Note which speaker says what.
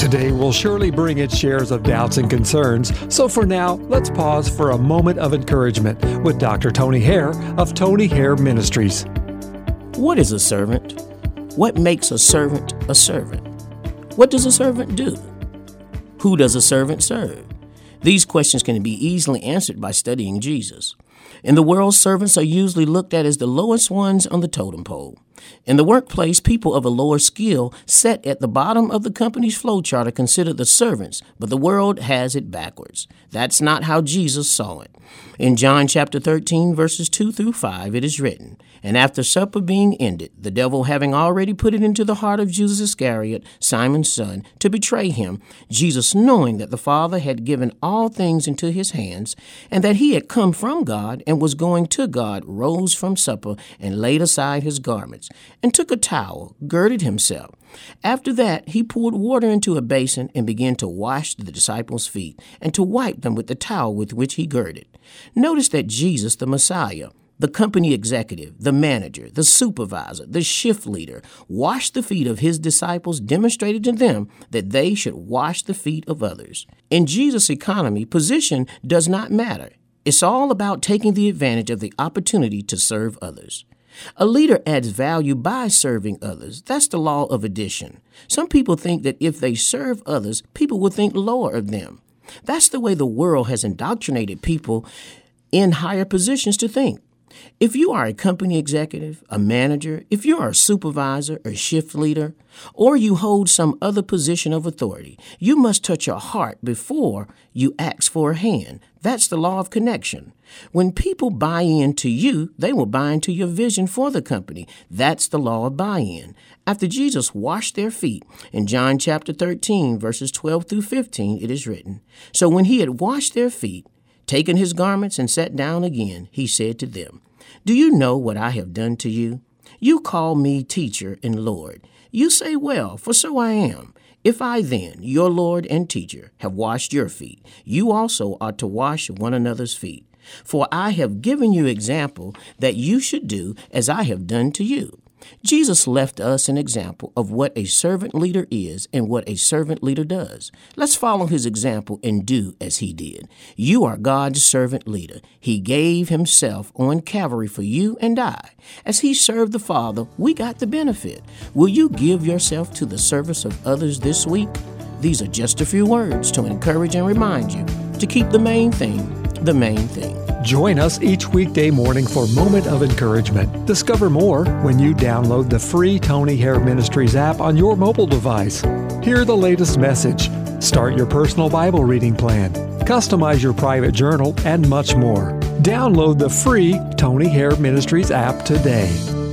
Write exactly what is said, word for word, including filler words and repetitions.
Speaker 1: Today will surely bring its shares of doubts and concerns, so for now, let's pause for a moment of encouragement with Doctor Tony Hare of Tony Hare Ministries.
Speaker 2: What is a servant? What makes a servant a servant? What does a servant do? Who does a servant serve? These questions can be easily answered by studying Jesus. In the world, servants are usually looked at as the lowest ones on the totem pole. In the workplace, people of a lower skill set at the bottom of the company's flow chart are considered the servants, but the world has it backwards. That's not how Jesus saw it. In John chapter thirteen, verses two through five, it is written, "And after supper being ended, the devil having already put it into the heart of Judas Iscariot, Simon's son, to betray him, Jesus, knowing that the Father had given all things into his hands, and that he had come from God and was going to God, rose from supper and laid aside his garments, and took a towel, girded himself. After that, he poured water into a basin and began to wash the disciples' feet and to wipe them with the towel with which he girded." Notice that Jesus, the Messiah, the company executive, the manager, the supervisor, the shift leader, washed the feet of his disciples, demonstrated to them that they should wash the feet of others. In Jesus' economy, position does not matter. It's all about taking the advantage of the opportunity to serve others. A leader adds value by serving others. That's the law of addition. Some people think that if they serve others, people will think lower of them. That's the way the world has indoctrinated people in higher positions to think. If you are a company executive, a manager, if you are a supervisor or shift leader, or you hold some other position of authority, you must touch your heart before you ask for a hand. That's the law of connection. When people buy into you, they will buy into your vision for the company. That's the law of buy-in. After Jesus washed their feet, in John chapter thirteen, verses twelve through fifteen, it is written, "So when he had washed their feet, taken his garments and sat down again, he said to them, 'Do you know what I have done to you? You call me teacher and Lord. You say, well, for so I am. If I then, your Lord and teacher, have washed your feet, you also ought to wash one another's feet. For I have given you example that you should do as I have done to you.'" Jesus left us an example of what a servant leader is and what a servant leader does. Let's follow his example and do as he did. You are God's servant leader. He gave himself on Calvary for you and I. As he served the Father, we got the benefit. Will you give yourself to the service of others this week? These are just a few words to encourage and remind you to keep the main thing the main thing.
Speaker 1: Join us each weekday morning for Moment of Encouragement. Discover more when you download the free Tony Hare Ministries app on your mobile device. Hear the latest message, start your personal Bible reading plan, customize your private journal, and much more. Download the free Tony Hare Ministries app today.